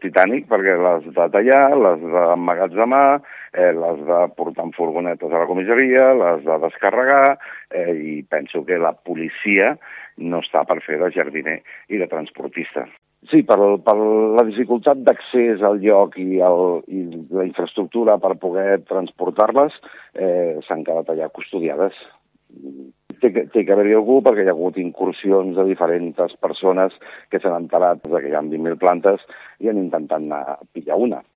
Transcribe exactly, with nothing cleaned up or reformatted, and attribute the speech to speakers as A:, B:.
A: titànic, perquè les de tallar, les d'emmagatzemar, eh, les de portar en furgonetes a la comissaria, les de descarregar, eh, i penso que la policia no està per fer de jardiner i de transportista. Sí, per, per la dificultat d'accés al lloc i, el, i la infraestructura per poder transportar-les, eh, s'han quedat allà custodiades. Té que, té que haver-hi algú perquè hi ha hagut incursions de diferents persones que s'han enterat que hi ha vint mil plantes i han intentat anar a pillar una.